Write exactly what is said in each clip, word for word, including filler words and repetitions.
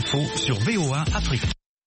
L'info sur V O A Afrique.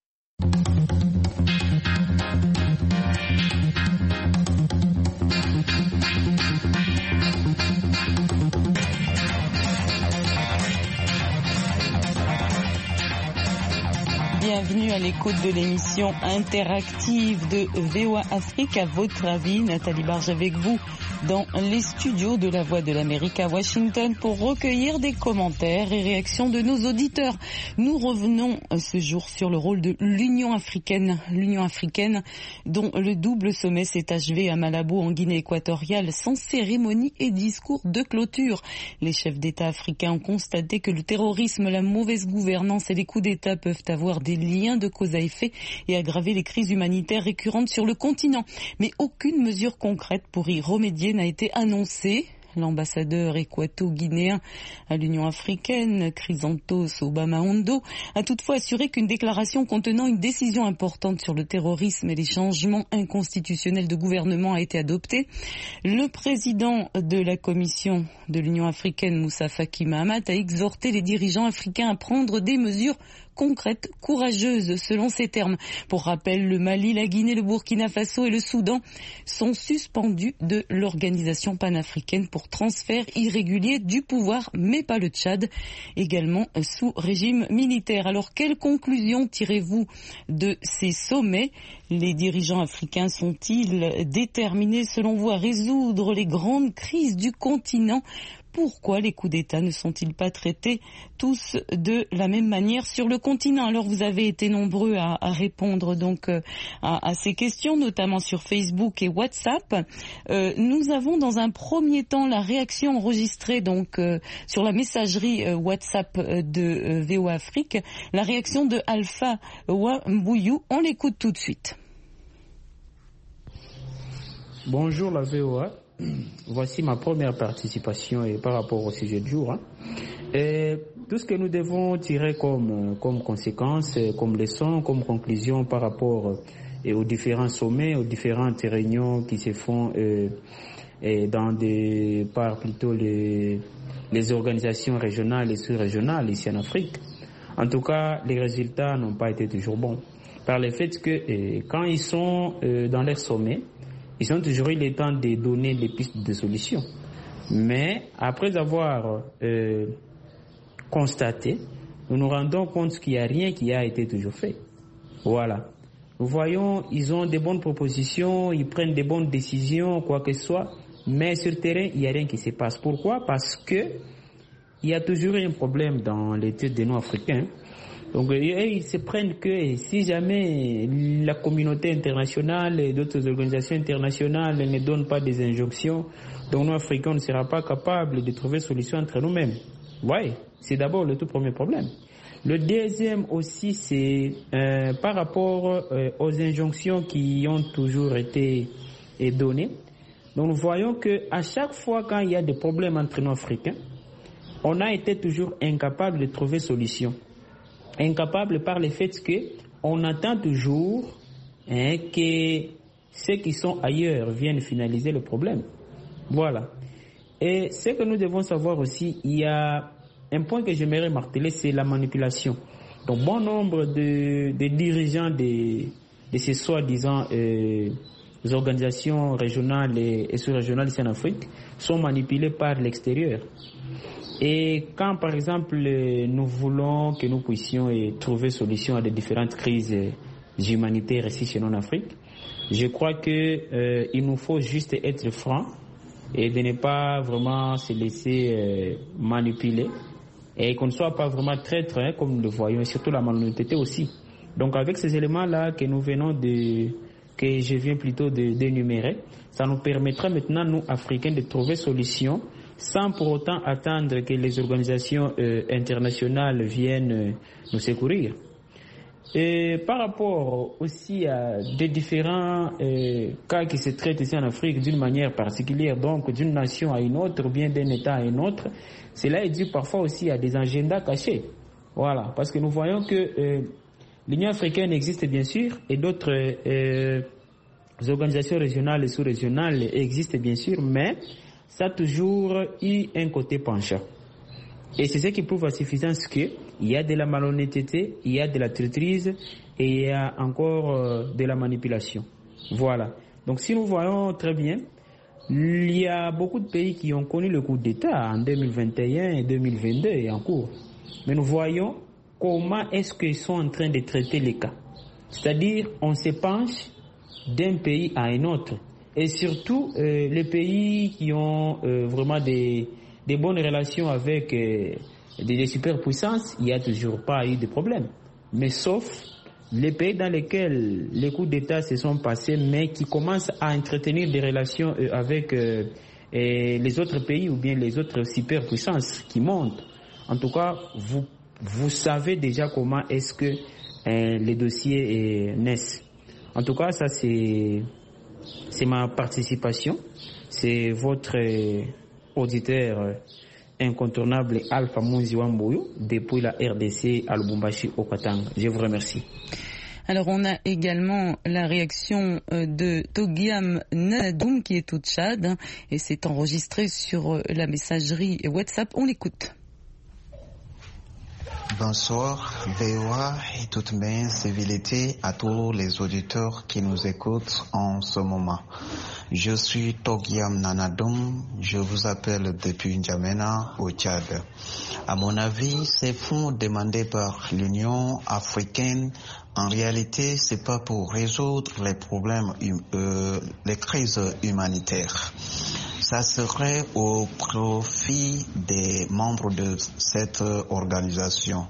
Bienvenue à l'écoute de l'émission interactive de V O A Afrique. À votre avis, Nathalie Barge avec vous dans les studios de la Voix de l'Amérique à Washington pour recueillir des commentaires et réactions de nos auditeurs. Nous revenons ce jour sur le rôle de l'Union africaine, l'Union africaine dont le double sommet s'est achevé à Malabo en Guinée équatoriale sans cérémonie et discours de clôture. Les chefs d'État africains ont constaté que le terrorisme, la mauvaise gouvernance et les coups d'État peuvent avoir des liens de cause à effet et aggraver les crises humanitaires récurrentes sur le continent. Mais aucune mesure concrète pour y remédier n'a été annoncée. L'ambassadeur équato-guinéen à l'Union africaine, Chrysanthos Obama-Ondo, a toutefois assuré qu'une déclaration contenant une décision importante sur le terrorisme et les changements inconstitutionnels de gouvernement a été adoptée. Le président de la Commission de l'Union africaine, Moussa Faki Mahamat, a exhorté les dirigeants africains à prendre des mesures concrètes, courageuses, selon ces termes. Pour rappel, le Mali, la Guinée, le Burkina Faso et le Soudan sont suspendus de l'organisation panafricaine pour transfert irrégulier du pouvoir, mais pas le Tchad, également sous régime militaire. Alors, quelles conclusions tirez-vous de ces sommets ? Les dirigeants africains sont-ils déterminés, selon vous, à résoudre les grandes crises du continent ? Pourquoi les coups d'État ne sont-ils pas traités tous de la même manière sur le continent ? Alors vous avez été nombreux à, à répondre donc euh, à, à ces questions, notamment sur Facebook et WhatsApp. Euh, nous avons dans un premier temps la réaction enregistrée donc euh, sur la messagerie euh, WhatsApp de euh, V O A Afrique, la réaction de Alpha Wambouyou. On l'écoute tout de suite. Bonjour la V O A. Voici ma première participation et par rapport au sujet du jour. Hein. Et tout ce que nous devons tirer comme, comme conséquence, comme leçon, comme conclusion par rapport et aux différents sommets, aux différentes réunions qui se font euh, et dans des, par plutôt les, les organisations régionales et sous-régionales ici en Afrique. En tout cas, les résultats n'ont pas été toujours bons. Par le fait que euh, quand ils sont euh, dans leur sommet, ils ont toujours eu le temps de donner des pistes de solutions. Mais après avoir euh, constaté, nous nous rendons compte qu'il n'y a rien qui a été toujours fait. Voilà. Nous voyons, ils ont des bonnes propositions, ils prennent des bonnes décisions, quoi que ce soit, mais sur le terrain, il n'y a rien qui se passe. Pourquoi ? Parce que il y a toujours un problème dans l'étude des non-africains. Donc, ils se prennent que si jamais la communauté internationale et d'autres organisations internationales ne donnent pas des injonctions, donc nous, Africains, on ne sera pas capables de trouver solution entre nous-mêmes. Oui, c'est d'abord le tout premier problème. Le deuxième aussi, c'est euh, par rapport euh, aux injonctions qui ont toujours été euh, données. Donc, nous voyons qu'à chaque fois quand il y a des problèmes entre nous, Africains, on a été toujours incapable de trouver solution. Incapable par le fait qu'on attend toujours hein, que ceux qui sont ailleurs viennent finaliser le problème. Voilà. Et ce que nous devons savoir aussi, il y a un point que j'aimerais marteler, c'est la manipulation. Donc, bon nombre de, de dirigeants de, de ces soi-disant euh, organisations régionales et, et sous-régionales ici en Afrique sont manipulés par l'extérieur. Et quand, par exemple, nous voulons que nous puissions trouver solution à des différentes crises humanitaires ici chez nous en Afrique, je crois que euh, il nous faut juste être francs et de ne pas vraiment se laisser euh, manipuler et qu'on ne soit pas vraiment traître, hein, comme nous le voyons, et surtout la malhonnêteté aussi. Donc, avec ces éléments-là que nous venons de, que je viens plutôt de d'énumérer, ça nous permettra maintenant, nous, Africains, de trouver solution sans pour autant attendre que les organisations euh, internationales viennent euh, nous secourir. Et par rapport aussi à des différents euh, cas qui se traitent ici en Afrique d'une manière particulière, donc d'une nation à une autre ou bien d'un État à un autre, cela est dû parfois aussi à des agendas cachés. Voilà, parce que nous voyons que euh, l'Union africaine existe bien sûr et d'autres euh, organisations régionales et sous-régionales existent bien sûr, mais ça a toujours eu un côté penchant. Et c'est ce qui prouve à suffisance qu'il y a de la malhonnêteté, il y a de la traîtrise et il y a encore euh, de la manipulation. Voilà. Donc si nous voyons très bien, il y a beaucoup de pays qui ont connu le coup d'État en deux mille vingt et un et deux mille vingt-deux et en cours. Mais nous voyons comment est-ce qu'ils sont en train de traiter les cas. C'est-à-dire, on se penche d'un pays à un autre. Et surtout, euh, les pays qui ont euh, vraiment des, des bonnes relations avec euh, des, des superpuissances, il n'y a toujours pas eu de problème. Mais sauf les pays dans lesquels les coups d'État se sont passés, mais qui commencent à entretenir des relations euh, avec euh, les autres pays ou bien les autres superpuissances qui montent. En tout cas, vous, vous savez déjà comment est-ce que euh, les dossiers euh, naissent. En tout cas, ça c'est... C'est ma participation, c'est votre euh, auditeur euh, incontournable Alpha Munzi Wamboyo depuis la R D C à Lubumbashi au Katanga. Je vous remercie. Alors on a également la réaction euh, de Togiam Nanadoum qui est au Tchad hein, et c'est enregistré sur euh, la messagerie WhatsApp. On l'écoute. Bonsoir, V O A et toute mes civilités à tous les auditeurs qui nous écoutent en ce moment. Je suis Togiam Nanadoum, je vous appelle depuis N'Djamena au Tchad. À mon avis, ces fonds demandés par l'Union africaine, en réalité, c'est pas pour résoudre les problèmes, euh, les crises humanitaires. Ça serait au profit des membres de cette organisation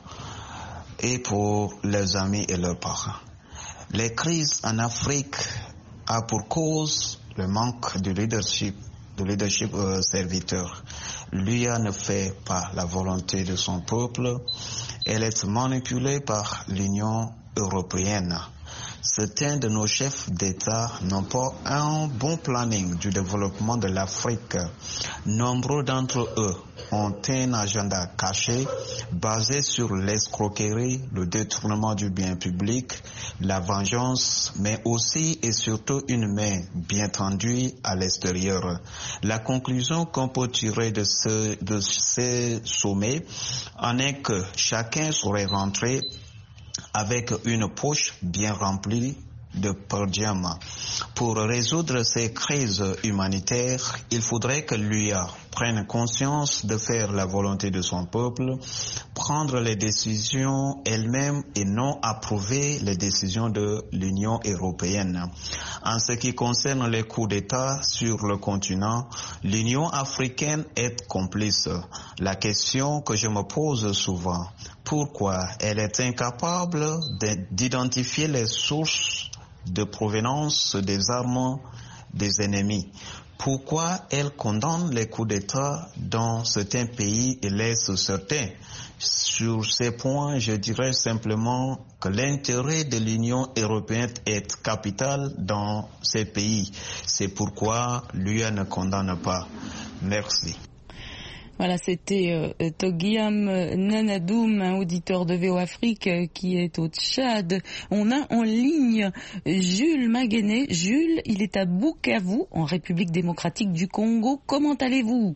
et pour leurs amis et leurs parents. Les crises en Afrique ont pour cause le manque de leadership, de leadership euh, serviteur. L'U A ne fait pas la volonté de son peuple. Elle est manipulée par l'Union européenne. Certains de nos chefs d'État n'ont pas un bon planning du développement de l'Afrique. Nombreux d'entre eux ont un agenda caché basé sur l'escroquerie, le détournement du bien public, la vengeance, mais aussi et surtout une main bien tendue à l'extérieur. La conclusion qu'on peut tirer de, ce, de ces sommets en est que chacun saurait rentrer avec une poche bien remplie de per diem. Pour résoudre ces crises humanitaires, il faudrait que l'U A prenne conscience de faire la volonté de son peuple, prendre les décisions elle-même et non approuver les décisions de l'Union européenne. En ce qui concerne les coups d'État sur le continent, l'Union africaine est complice. La question que je me pose souvent, pourquoi elle est incapable d'identifier les sources de provenance des armes des ennemis? Pourquoi elle condamne les coups d'État dans certains pays et laisse certains? Sur ces points, je dirais simplement que l'intérêt de l'Union européenne est capital dans ces pays. C'est pourquoi l'U A ne condamne pas. Merci. Voilà, c'était euh, Togiam Nanadoum, un auditeur de V O Afrique euh, qui est au Tchad. On a en ligne Jules Maguené. Jules, il est à Bukavu, en République démocratique du Congo. Comment allez-vous?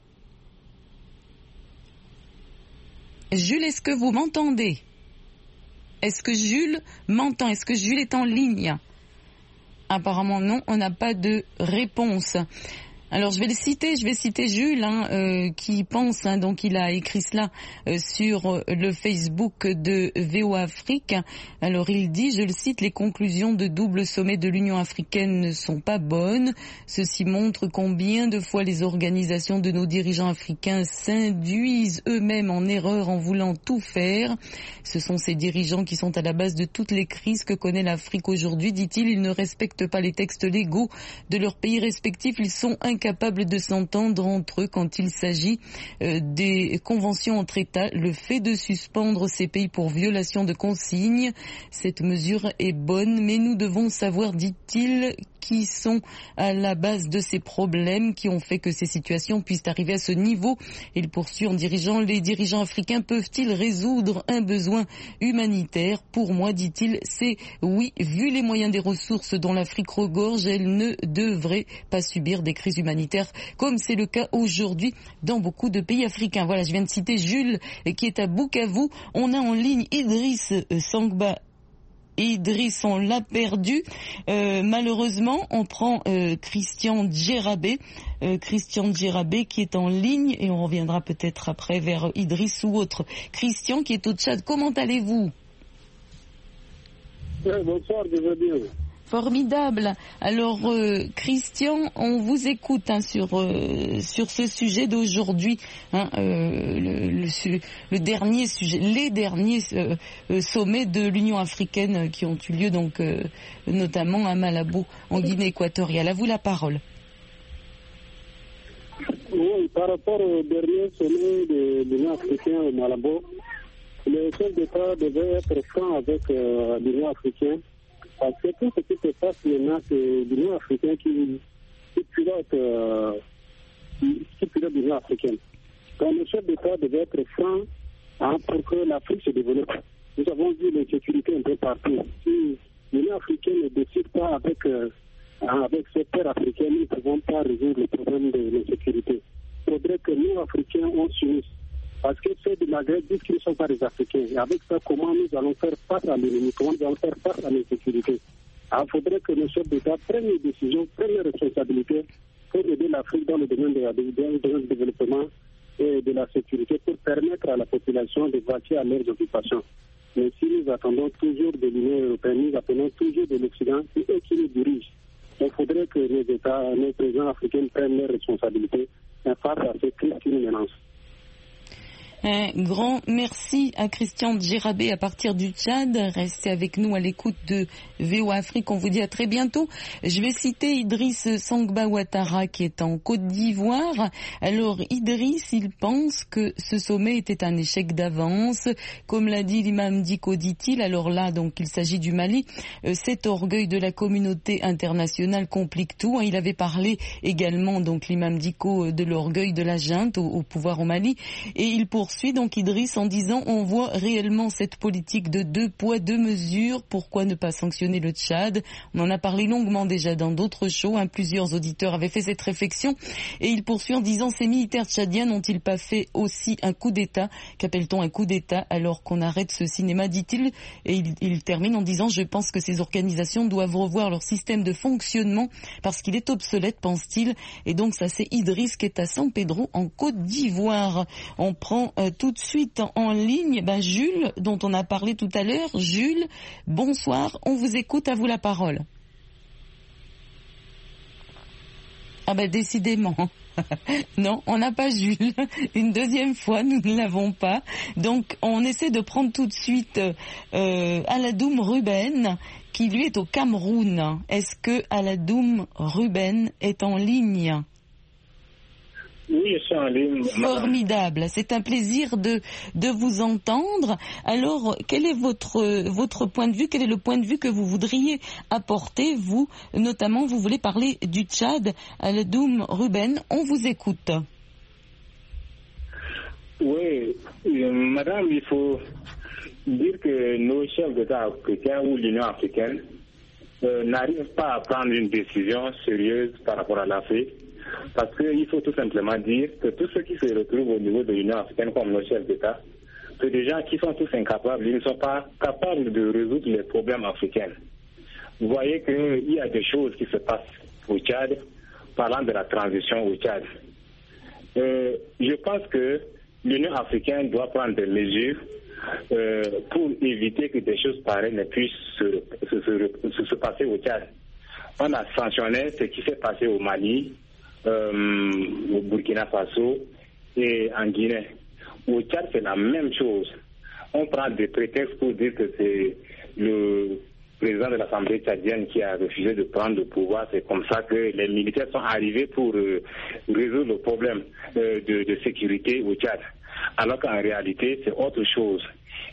Jules, est-ce que vous m'entendez? Est-ce que Jules m'entend? Est-ce que Jules est en ligne? Apparemment non, on n'a pas de réponse. Alors je vais le citer, je vais citer Jules hein, euh, qui pense, hein, donc il a écrit cela euh, sur le Facebook de V O Afrique. Alors il dit, je le cite, les conclusions de double sommet de l'Union africaine ne sont pas bonnes. Ceci montre combien de fois les organisations de nos dirigeants africains s'induisent eux-mêmes en erreur en voulant tout faire. Ce sont ces dirigeants qui sont à la base de toutes les crises que connaît l'Afrique aujourd'hui, dit-il. Ils ne respectent pas les textes légaux de leurs pays respectifs. Ils sont incapables capables de s'entendre entre eux quand il s'agit euh, des conventions entre États. Le fait de suspendre ces pays pour violation de consignes, cette mesure est bonne, mais nous devons savoir, dit-il, qui sont à la base de ces problèmes qui ont fait que ces situations puissent arriver à ce niveau. Il poursuit en dirigeant, les dirigeants africains peuvent-ils résoudre un besoin humanitaire? Pour moi, dit-il, c'est oui, vu les moyens des ressources dont l'Afrique regorge, elle ne devrait pas subir des crises humanitaires comme c'est le cas aujourd'hui dans beaucoup de pays africains. Voilà, je viens de citer Jules qui est à Bukavu. On a en ligne Idriss Sangba. Idriss, on l'a perdu. Euh, malheureusement, on prend euh, Christian Djerabé, euh, Christian Djerabé qui est en ligne et on reviendra peut-être après vers Idriss ou autre. Christian qui est au Tchad, comment allez-vous? Oui, bonsoir, je vais bien. Formidable. Alors, euh, Christian, on vous écoute hein, sur euh, sur ce sujet d'aujourd'hui, hein, euh, le, le, le dernier sujet, les derniers euh, sommets de l'Union africaine qui ont eu lieu donc euh, notamment à Malabo, en Guinée équatoriale. À vous la parole. Oui, par rapport au dernier sommet de l'Union africaine à Malabo, le chef d'État devait être franc avec euh, l'Union africaine. Parce que tout ce qui se passe maintenant, c'est l'Union africaine qui, qui pilote, euh, qui pilote l'Union africaine. Donc le chef d'État devait être franc hein, pour que l'Afrique se développe. Nous avons vu l'insécurité un peu partout. Si l'Union africaine ne décide pas avec, euh, avec ses pairs africains, nous ne pouvons pas résoudre le problème de l'insécurité. Il faudrait que nous, Africains, on s'unisse. Parce que ceux du Maghreb disent qu'ils ne sont pas des Africains. Et avec ça, comment nous allons faire face à l'ennemi, comment nous allons faire face à l'insécurité? Il faudrait que nos chefs d'État prennent des décisions, prennent des responsabilités pour aider l'Afrique dans le domaine du développement et de la sécurité pour permettre à la population de vaquer à leurs occupations. Mais si nous attendons toujours de l'Union européenne, nous attendons toujours de l'Occident, c'est eux qui nous dirigent. Il faudrait que nos États, nos présidents africains prennent leurs responsabilités face à ces crises qui nous menacent. Un grand merci à Christian Djerabé à partir du Tchad. Restez avec nous à l'écoute de V O A Afrique. On vous dit à très bientôt. Je vais citer Idriss Sangba Ouattara qui est en Côte d'Ivoire. Alors Idriss, il pense que ce sommet était un échec d'avance. Comme l'a dit l'imam Dicko, dit-il. Alors là, donc il s'agit du Mali. Cet orgueil de la communauté internationale complique tout. Il avait parlé également, donc l'imam Dicko, de l'orgueil de la junte au, au pouvoir au Mali. Et il poursuit Poursuit donc Idriss en disant on voit réellement cette politique de deux poids deux mesures, pourquoi ne pas sanctionner le Tchad? On en a parlé longuement déjà dans d'autres shows, hein. Plusieurs auditeurs avaient fait cette réflexion et il poursuit en disant ces militaires tchadiens n'ont-ils pas fait aussi un coup d'État? Qu'appelle-t-on un coup d'État alors qu'on arrête ce cinéma, dit-il, et il, il termine en disant je pense que ces organisations doivent revoir leur système de fonctionnement parce qu'il est obsolète, pense-t-il. Et donc ça c'est Idriss qui est à San Pedro en Côte d'Ivoire. On prend Euh, tout de suite en, en ligne, ben Jules, dont on a parlé tout à l'heure. Jules, bonsoir, on vous écoute, à vous la parole. Ah ben décidément, non, on n'a pas Jules. Une deuxième fois, nous ne l'avons pas. Donc on essaie de prendre tout de suite euh, Aladoum Ruben, qui lui est au Cameroun. Est-ce que Aladoum Ruben est en ligne ? Oui, je suis en ligne. Formidable, c'est un plaisir de de vous entendre. Alors, quel est votre votre point de vue? Quel est le point de vue que vous voudriez apporter, vous, notamment, vous voulez parler du Tchad? Aladoum Ruben, on vous écoute. Oui, madame, il faut dire que nos chefs d'État africains ou l'Union africaine euh, n'arrivent pas à prendre une décision sérieuse par rapport à l'Afrique. Parce qu'il faut tout simplement dire que tous ceux qui se retrouvent au niveau de l'Union africaine comme nos chefs d'État, c'est des gens qui sont tous incapables, ils ne sont pas capables de résoudre les problèmes africains. Vous voyez qu'il y a des choses qui se passent au Tchad, parlant de la transition au Tchad. Euh, je pense que l'Union africaine doit prendre des mesures euh, pour éviter que des choses pareilles ne puissent se, se, se, se passer au Tchad. On a sanctionné ce qui s'est passé au Mali, Euh, au Burkina Faso et en Guinée. Au Tchad, c'est la même chose. On prend des prétextes pour dire que c'est le président de l'Assemblée tchadienne qui a refusé de prendre le pouvoir. C'est comme ça que les militaires sont arrivés pour euh, résoudre le problème euh, de, de sécurité au Tchad. Alors qu'en réalité, c'est autre chose.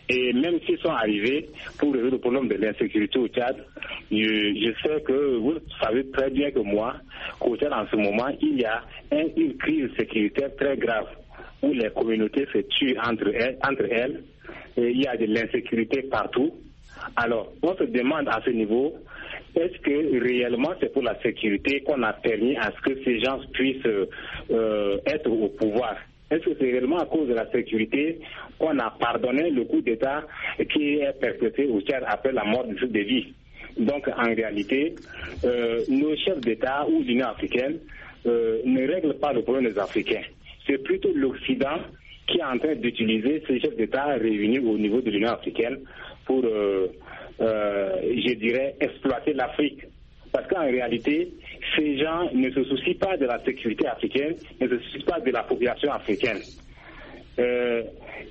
Et même s'ils sont arrivés pour résoudre le problème de l'insécurité au Tchad, je, je sais que vous savez très bien que moi, qu'au Tchad en ce moment, il y a un, une crise sécuritaire très grave où les communautés se tuent entre elles, entre elles et il y a de l'insécurité partout. Alors, on se demande à ce niveau, est-ce que réellement c'est pour la sécurité qu'on a permis à ce que ces gens puissent euh, être au pouvoir? Est-ce que c'est réellement à cause de la sécurité qu'on a pardonné le coup d'État qui est perpétré au Tchad après la mort du chef de vie? Donc, en réalité, euh, nos chefs d'État ou l'Union africaine euh, ne règlent pas le problème des Africains. C'est plutôt l'Occident qui est en train d'utiliser ces chefs d'État réunis au niveau de l'Union africaine pour, euh, euh, je dirais, exploiter l'Afrique. Parce qu'en réalité, ces gens ne se soucient pas de la sécurité africaine, ne se soucient pas de la population africaine. Euh,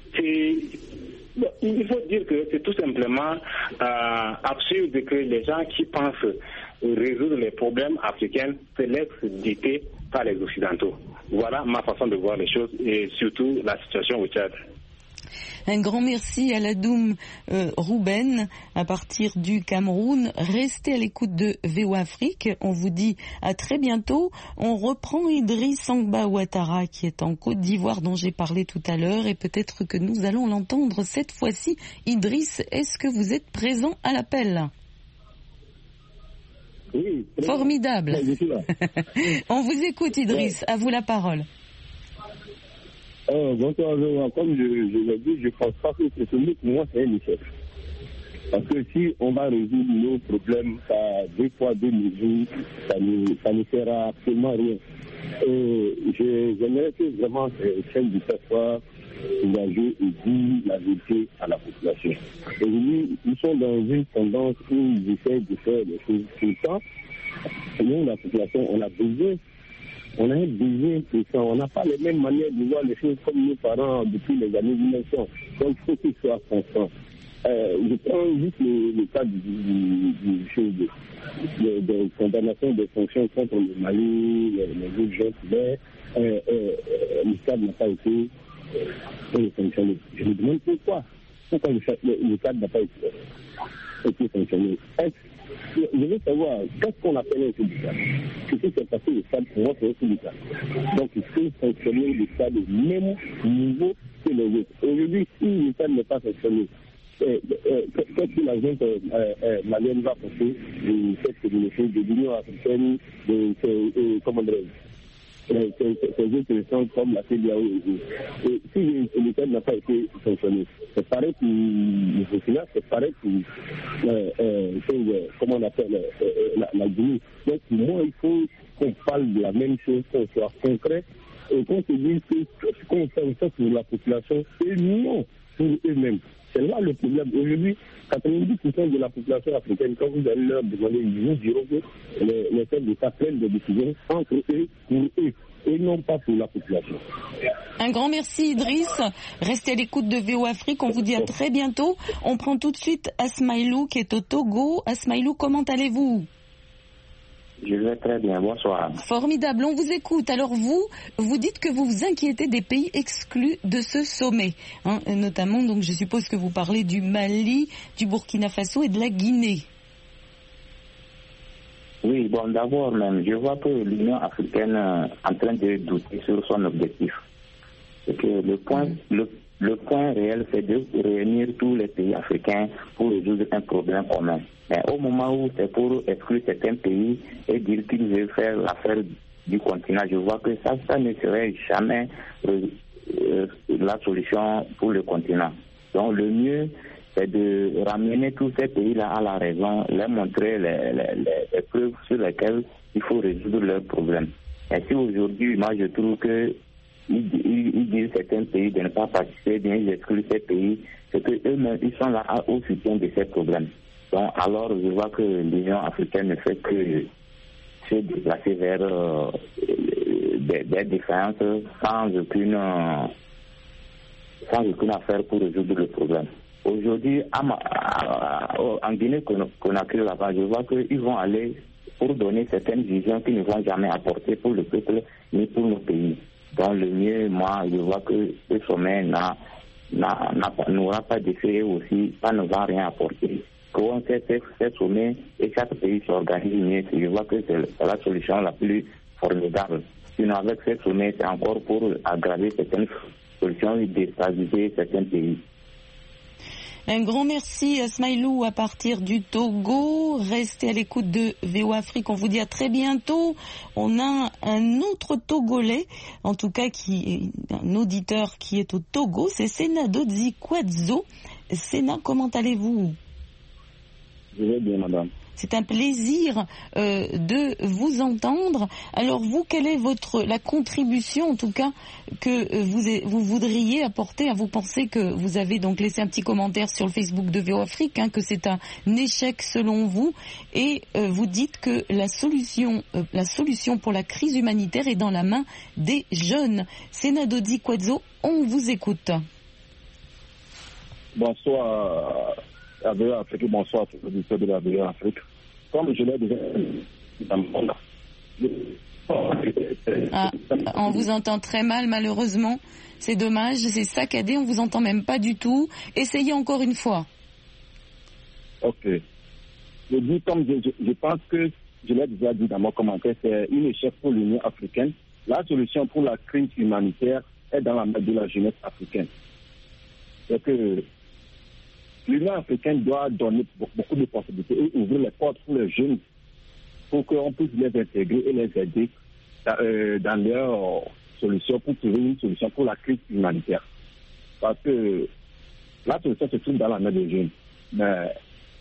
il faut dire que c'est tout simplement euh, absurde que les gens qui pensent résoudre les problèmes africains se laissent dicter par les Occidentaux. Voilà ma façon de voir les choses et surtout la situation au Tchad. Un grand merci à Ladoum euh, Rouben à partir du Cameroun. Restez à l'écoute de V O A Afrique. On vous dit à très bientôt. On reprend Idriss Sangba Ouattara qui est en Côte d'Ivoire dont j'ai parlé tout à l'heure et peut-être que nous allons l'entendre cette fois-ci. Idriss, est-ce que vous êtes présent à l'appel ? Oui. Formidable. On vous écoute Idriss, à vous la parole. Euh, bonsoir, comme je, je l'ai dit, je ne pense pas que c'est celui pour moi, c'est un échec. Parce que si on va résoudre nos problèmes à deux fois deux mesures, ça ne, ça ne sert absolument rien. Et je, j'aimerais que vraiment ces chaînes de cette fois engagées et dire la vérité à la population. Aujourd'hui, nous sommes dans une tendance où ils essaient de faire des choses tout le temps. Et nous, la population, on a besoin. On a un besoin de ça. On n'a pas les mêmes manières de voir les choses comme nos parents depuis les années mille neuf cents. Donc, il faut qu'ils soient constants. Euh, je prends juste le, le cas du, du, du chose de, de, de condamnation des sanctions contre le Mali, les, les autres gens, mais euh, euh, le cadre n'a pas été euh, sanctionné. Je me demande pourquoi. Pourquoi le, le, le cadre n'a pas été, euh, été sanctionné. Est-ce Je veux savoir, qu'est-ce qu'on appelle un coup d'État? Ce qui s'est passé au stade, pour moi, c'est un coup d'État. Donc, il faut sanctionner le stade au même niveau que les autres. Aujourd'hui, si le stade n'est pas sanctionné, euh, euh, qu'est-ce que la gente euh, euh, malienne va penser de cette communauté, de l'Union africaine, de, de, de comment dirais-je, ces autres instances comme la C D A O. Et si le stade n'a pas été sanctionné, c'est pareil pour le Burkina, c'est pareil pour, euh, euh, comment on appelle, euh, la, la Guinée. Donc, moi, il faut qu'on parle de la même chose, qu'on soit concret, et qu'on se dise que ce qu'on fait, on fait pour la population, et non pour eux-mêmes. C'est là le problème. Aujourd'hui, quatre-vingt-dix pour cent de la population africaine, quand vous allez leur demander, ils vous diront que les, les chefs d'État prennent des décisions entre eux, pour eux, et non pas pour la population. Un grand merci Idriss. Restez à l'écoute de V O Afrique. On vous dit à très bientôt. On prend tout de suite Asmaïlou qui est au Togo. Asmaïlou, comment allez-vous ? Je vais très bien, bonsoir. Formidable, on vous écoute. Alors vous, vous dites que vous vous inquiétez des pays exclus de ce sommet, hein, notamment, donc je suppose que vous parlez du Mali, du Burkina Faso et de la Guinée. Oui, bon, d'abord même, je vois que l'Union africaine est en train de douter sur son objectif. C'est que le point, mmh. le, le point réel, c'est de réunir tous les pays africains pour résoudre un problème commun. Mais au moment où c'est pour exclure certains pays et dire qu'ils veulent faire l'affaire du continent, je vois que ça, ça ne serait jamais euh, euh, la solution pour le continent. Donc le mieux, c'est de ramener tous ces pays-là à la raison, leur montrer les, les, les, les preuves sur lesquelles il faut résoudre leurs problèmes. Et si aujourd'hui, moi je trouve que ils, ils, ils disent certains pays de ne pas participer, bien ils excluent ces pays, c'est qu'eux-mêmes, ils sont là au soutien de ces problèmes. Donc, alors, je vois que l'Union africaine ne fait que se déplacer vers euh, des, des défaillances sans aucune, euh, sans aucune affaire pour résoudre le problème. Aujourd'hui, en Guinée-Conakry, là-bas, je vois qu'ils vont aller pour donner certaines visions qu'ils ne vont jamais apporter pour le peuple ni pour nos pays. Donc, le mieux, moi, je vois que ce sommet n'a n'aura pas d'effet et aussi ça ne va rien apporter. Qu'on fait ces sommets et chaque pays s'organise mieux, je vois que c'est la solution la plus formidable. Sinon avec ces sommets, c'est encore pour aggraver certaines solutions et déstabiliser certains pays. Un grand merci à Smaïlou à partir du Togo. Restez à l'écoute de V O Afrique. On vous dit à très bientôt. On a un autre Togolais, en tout cas qui est un auditeur qui est au Togo, c'est Sena Dodzi Kwadzo. Sena, comment allez-vous? Je vais bien, madame. C'est un plaisir euh, de vous entendre. Alors vous, quelle est votre la contribution, en tout cas, que vous, vous voudriez apporter? À vous pensez que vous avez donc laissé un petit commentaire sur le Facebook de V O Afrique, hein, que c'est un échec selon vous, et euh, vous dites que la solution, euh, la solution pour la crise humanitaire est dans la main des jeunes. Sena Dodzi Kwadzo, on vous écoute. Bonsoir. La V O Afrique, bonsoir à tous les auditeurs de la V O Afrique. Comme je l'ai déjà dit dans mon monde. Ah, on vous entend très mal, malheureusement. C'est dommage, c'est saccadé, on vous entend même pas du tout. Essayez encore une fois. Ok. Je dis comme je, je, je pense que je l'ai déjà dit dans mon commentaire, c'est une échec pour l'Union africaine. La solution pour la crise humanitaire est dans la main de la jeunesse africaine. C'est que l'Union africaine doit donner beaucoup de possibilités et ouvrir les portes pour les jeunes pour qu'on puisse les intégrer et les aider dans, euh, dans leurs solutions pour trouver une solution pour la crise humanitaire. Parce que la solution se trouve dans la main des jeunes. Mais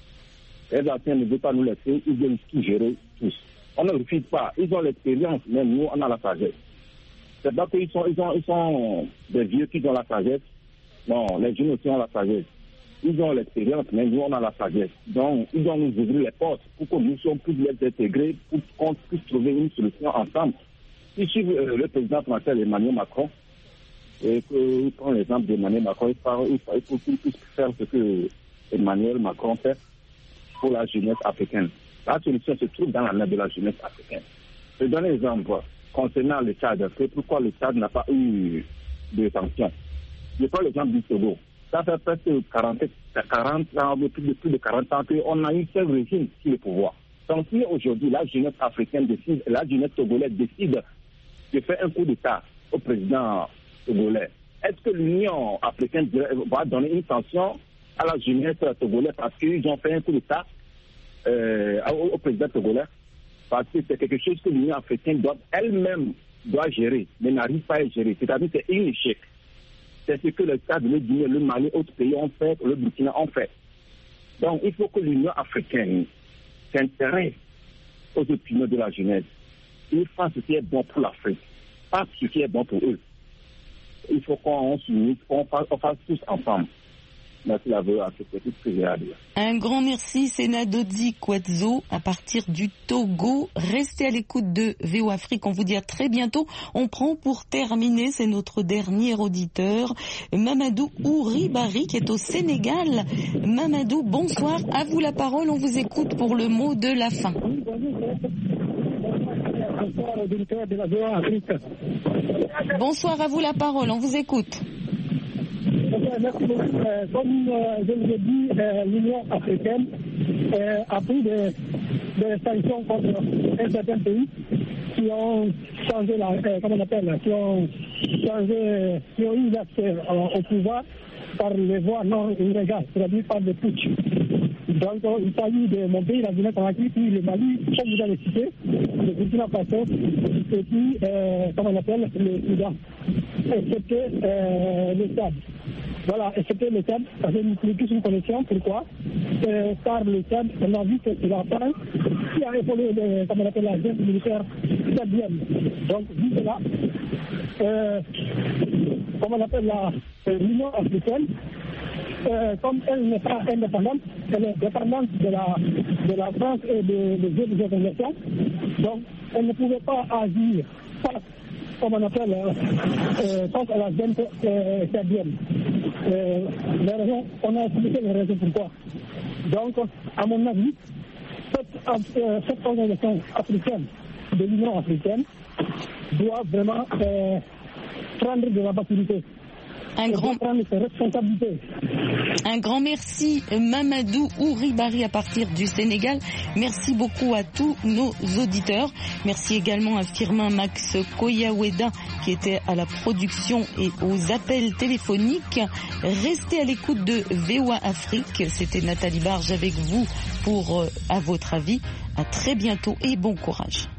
les anciens ne veulent pas nous laisser, ils veulent tout gérer tous. On ne refuse pas. Ils ont l'expérience, mais nous, on a la sagesse. C'est pas qu'ils sont, ils sont, ils sont des vieux qui ont la sagesse. Non, les jeunes aussi ont la sagesse. Ils ont l'expérience, mais nous, on a la sagesse. Donc, ils doivent nous ouvrir les portes pour que nous soyons plus les intégrer, pour qu'on puisse trouver une solution ensemble. Si suivent euh, le président français Emmanuel Macron, et qu'il prend l'exemple d'Emmanuel Macron, il faut, il faut qu'il puisse faire ce que Emmanuel Macron fait pour la jeunesse africaine. La solution se trouve dans la main de la jeunesse africaine. Je donne un exemple concernant le Tchad. Pourquoi le Tchad n'a pas eu de sanctions? Je prends l'exemple du Togo. Ça fait presque quarante, quarante ans, plus de, plus de quarante ans qu'on a eu seul régime sur le pouvoir. Donc si aujourd'hui la jeunesse africaine décide, la jeunesse togolaise décide de faire un coup d'État au président togolais, est-ce que l'Union africaine va donner une sanction à la jeunesse togolaise parce qu'ils ont fait un coup d'État euh, au, au président togolais? Parce que c'est quelque chose que l'Union africaine doit elle-même doit gérer, mais n'arrive pas à gérer. C'est-à-dire que c'est un échec. C'est ce que le Tchad, le Guinée, le Mali, autres pays ont fait, le Burkina ont fait. Donc, il faut que l'Union africaine s'intéresse aux opinions de la jeunesse. Ils fassent ce qui est bon pour l'Afrique, pas ce qui est bon pour eux. Il faut qu'on s'unisse, qu'on fasse, on fasse tous ensemble. Merci la V O Afrique, c'est tout ce que j'ai à dire. Un grand merci, Sena Dodzi Kwadzo, à partir du Togo. Restez à l'écoute de V O Afrique, on vous dit à très bientôt. On prend pour terminer, c'est notre dernier auditeur, Mamadou Ouribari, qui est au Sénégal. Mamadou, bonsoir, à vous la parole, on vous écoute pour le mot de la fin. Bonsoir, auditeur de la V O Afrique. Bonsoir, à vous la parole, on vous écoute. Merci beaucoup. Euh, comme euh, je vous ai dit, euh, l'Union africaine euh, a pris des, des sanctions contre un certain pays qui ont changé la, euh, comment on appelle, qui ont changé, qui ont eu accès au pouvoir par les voies non illégales, c'est-à-dire par des putsch. Donc euh, il s'agit de mon pays, la Guinée-Conakry, puis le Mali, comme vous avez cité, le Burkina Faso, et puis, euh, comment on appelle, le Soudan. Et c'était euh, le Tchad. Voilà, et c'était le Tchad, parce que nous tous une connexion. Pourquoi euh, Par le Tchad, on a vu que c'est la France qui a épaulé, le, comme on appelle, la junte militaire tchadienne. Donc, vu cela, euh, comme on appelle la, l'Union africaine, euh, comme elle n'est pas indépendante, elle est dépendante de la, de la France et des de, autres organisations, donc elle ne pouvait pas agir face, comme on appelle, euh, euh, face à la junte euh, tchadienne. Euh, les raisons, on a expliqué les raisons pourquoi. Donc, à mon avis, cette, euh, cette organisation africaine, de l'Union africaine, doit vraiment euh, prendre de la maturité. Un grand, un grand merci Mamadou Ouribari à partir du Sénégal. Merci beaucoup à tous nos auditeurs. Merci également à Firmin Max Koyaweda qui était à la production et aux appels téléphoniques. Restez à l'écoute de V O A Afrique. C'était Nathalie Barge avec vous pour euh, À votre avis. À très bientôt et bon courage.